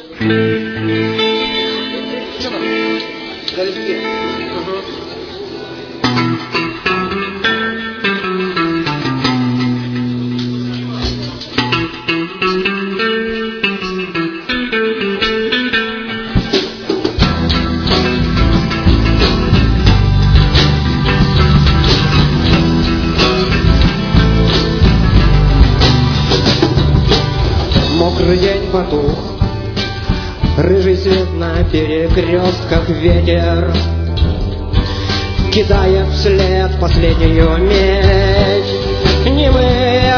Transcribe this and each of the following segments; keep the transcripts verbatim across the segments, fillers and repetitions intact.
Что там? Галифе. Мокрый день потух, рыжий свет на перекрестках, ветер кидает вслед последнюю медь. Немые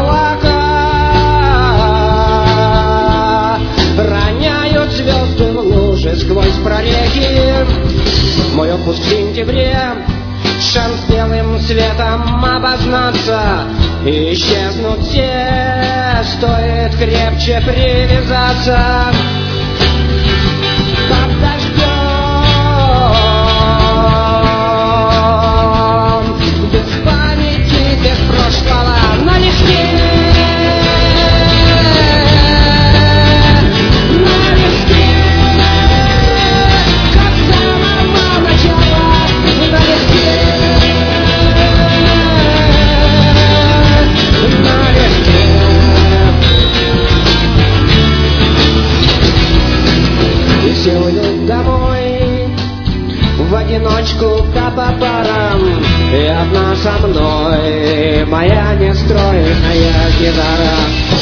облака роняют звезды в лужи сквозь прореки. Мой отпуск в сентябре, шанс белым светом обознаться и исчезнуть все, стоит крепче привязаться. Под дождем, без памяти, без прошлого, налегке, налегке, как с самого начала, налегке. Все уйдут домой в одиночку да по парам, и одна со мной моя нестройная гитара.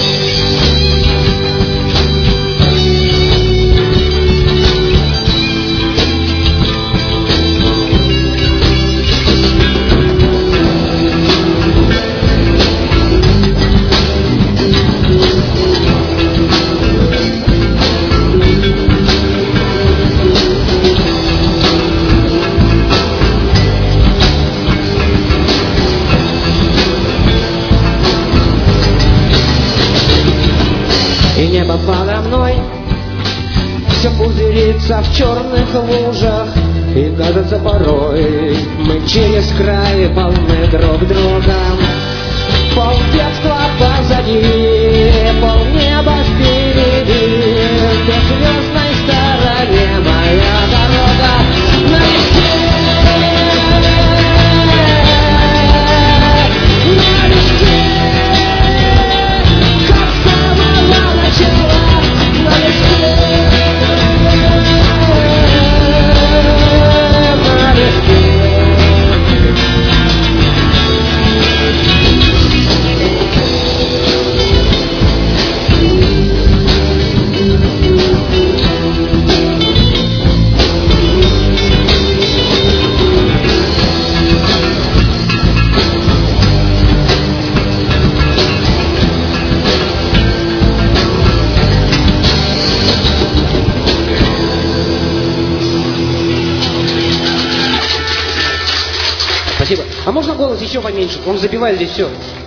И небо подо мной все пузырится в черных лужах, и кажется порой мы через край полны друг друга. Пол детства позади, пол неба впереди, в беззвездной стороне моя дорога. Налегке, налегке, как с самого начала, налегке, налегке. Спасибо. А можно голос еще поменьше? Он забивает здесь все.